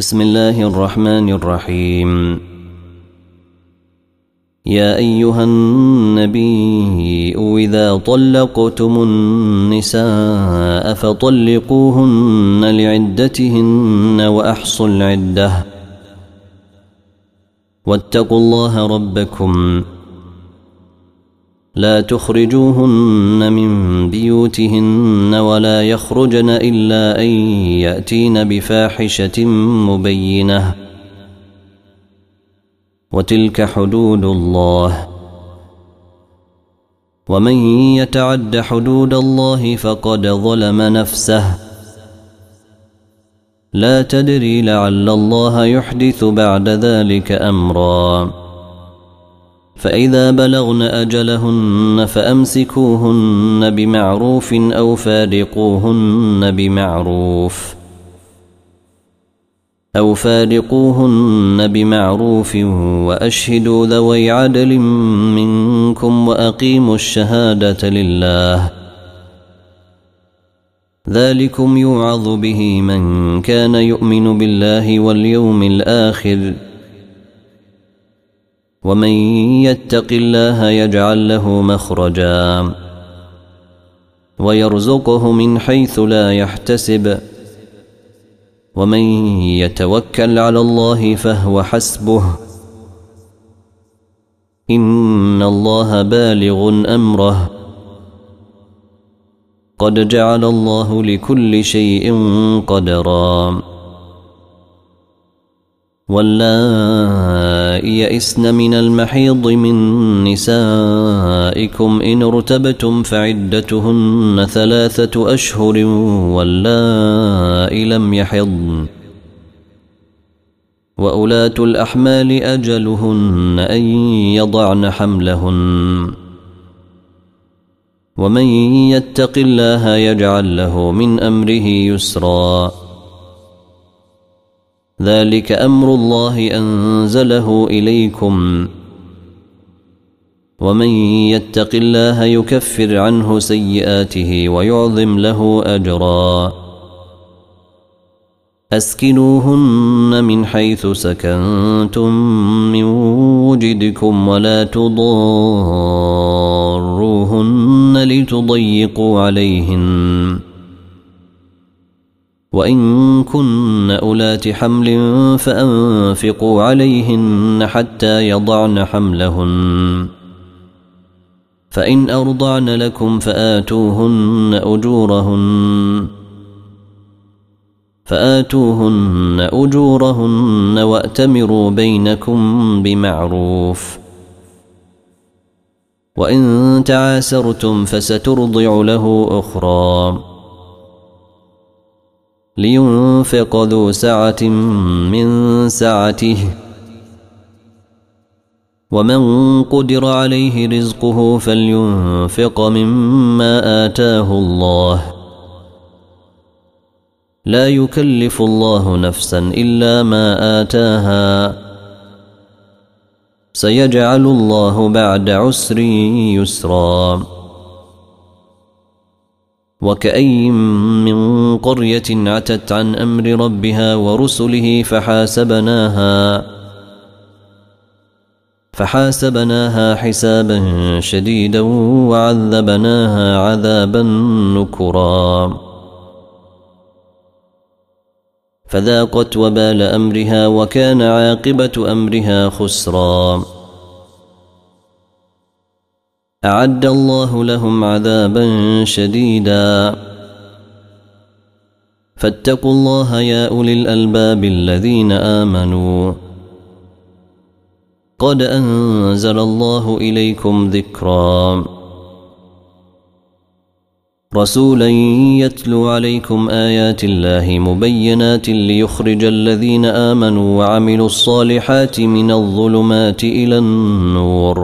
بسم الله الرحمن الرحيم. يا أيها النبي إذا طلقتم النساء فطلقوهن لعدتهن وأحصوا العدة واتقوا الله ربكم لا تخرجوهن من بيوتهن ولا يخرجن إلا أن يأتين بفاحشة مبينة وتلك حدود الله ومن يتعد حدود الله فقد ظلم نفسه لا تدري لعل الله يحدث بعد ذلك أمرا فإذا بلغن أجلهن فأمسكوهن بمعروف أو فارقوهن بمعروف وأشهدوا ذوي عدل منكم وأقيموا الشهادة لله ذلكم يوعظ به من كان يؤمن بالله واليوم الآخر ومن يتق الله يجعل له مخرجا ويرزقه من حيث لا يحتسب ومن يتوكل على الله فهو حسبه إن الله بالغ أمره قد جعل الله لكل شيء قدرا واللائي يئسن من المحيض من نسائكم إن ارتبتم فعدتهن 3 أشهر واللائي لم يحضن وأولاة الأحمال أجلهن أن يضعن حملهن ومن يتق الله يجعل له من أمره يسرا ذلك أمر الله أنزله إليكم ومن يتق الله يكفر عنه سيئاته ويعظم له أجرا أسكنوهن من حيث سكنتم من وجدكم ولا تضاروهن لتضيقوا عليهن وإن كن أولات حمل فأنفقوا عليهن حتى يضعن حملهن فإن أرضعن لكم فآتوهن أجورهن وأتمروا بينكم بمعروف وإن تعاسرتم فسترضع له أخرى لينفق ذو سعة من سعته ومن قدر عليه رزقه فلينفق مما آتاه الله لا يكلف الله نفسا إلا ما آتاها سيجعل الله بعد عسر يسرا وكأي من قرية عتت عن أمر ربها ورسله فحاسبناها حسابا شديدا وعذبناها عذابا نكرا فذاقت وبال أمرها وكان عاقبة أمرها خسرا أعد الله لهم عذابا شديدا فاتقوا الله يا أولي الألباب الذين آمنوا قد أنزل الله إليكم ذكرا رسولا يتلو عليكم آيات الله مبينات ليخرج الذين آمنوا وعملوا الصالحات من الظلمات إلى النور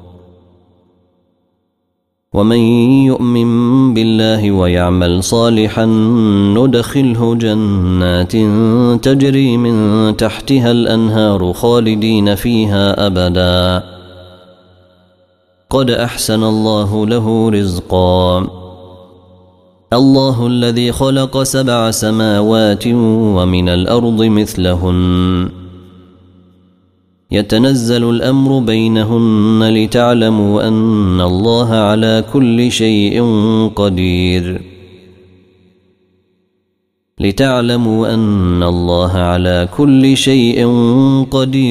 ومن يؤمن بالله ويعمل صالحا ندخله جنات تجري من تحتها الأنهار خالدين فيها أبدا قد أحسن الله له رزقا الله الذي خلق 7 سماوات ومن الأرض مثلهن يتنزل الأمر بينهن لتعلموا أن الله على كل شيء قدير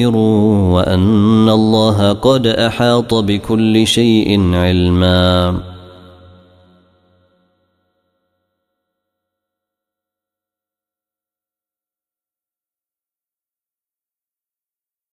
وأن الله قد أحاط بكل شيء علما.